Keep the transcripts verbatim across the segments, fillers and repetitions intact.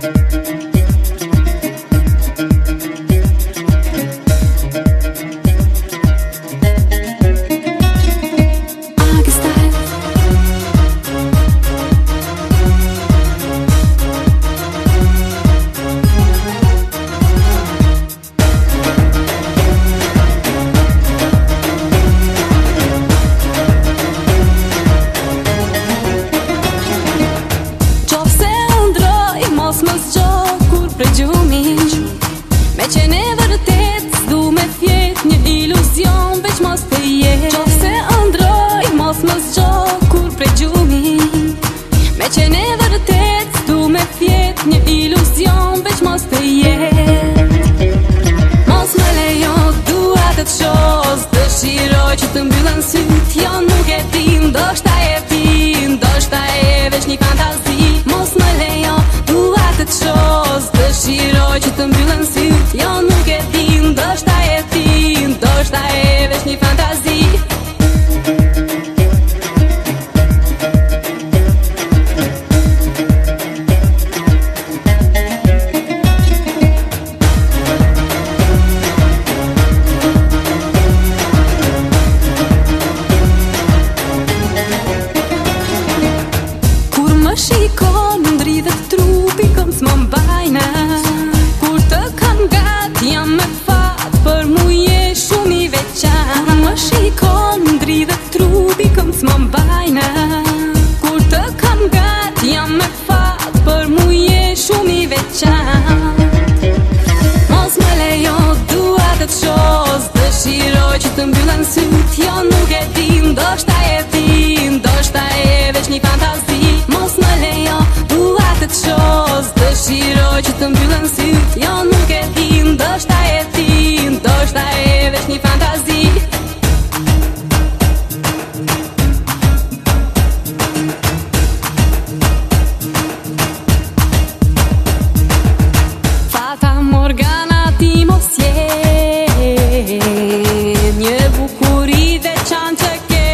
Me qene vërtet, s'du me fjet një iluzion, veç mos të jet. Qofse ëndroj, mos më zgjo kur prej gjumi. Me qene vërtet, s'du me fjet një iluzion, veç mos të jet. Mos më lejo, dua të të shoz, dëshiroj që të mbyllën syt. Jo nuk e din, ndoshta e tin, ndoshta e veç një fantazi. Mos më lejo, dua të të shoz, dëshiroj që të mbyllën syt. Jo nuk e din, ndoshta e tin, ndoshta e veç një fantazi. Kur më shikon, ndridhet trupi, këm s'më mbajna. Kur të kam gati, jam me fat, për mu je shumë i veçan. Kur më shikon, ndridhet trupi, këm s'më mbajna. Kur të kam gati, jam me fat, për mu je shumë i veçan. Mos më lejo, dua të të shoz, dëshiroj që të mbyllën syt. Jo nuk e din, ndoshta e tin, ndoshta e veç një fantazi. Mos më lejo, dua të të shoz, dëshiroj që të mbyllën syt. Jo nuk e din, ndoshta e tin, ndoshta e veç një fantazi. Fata Morgana ti mos je, një bukuri veçan që ke.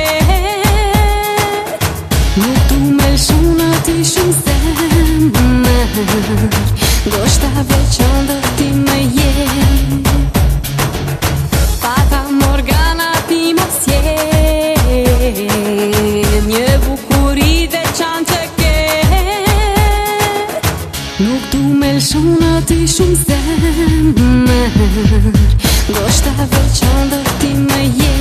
Nuk tu me lshuna ti shumë zemër, ndoshta veçan dhe ti me je. Fata Morgana ti mos je, një bukuri veçan që ke. Nuk du me lshuna ti shumë zemër, ndoshta veçan dhe ti me je.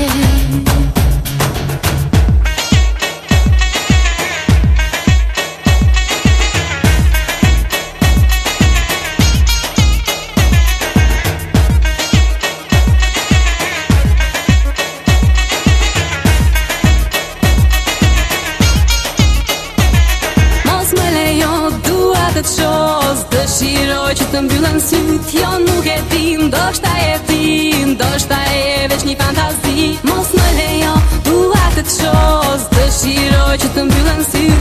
Të të shoz, dëshiroj që të mbyllën syt. Jo nuk e din, ndoshta e tin, ndoshta e veç një fantazi. Mos më lejo, dua të të shoz, dëshiroj që të mbyllën syt.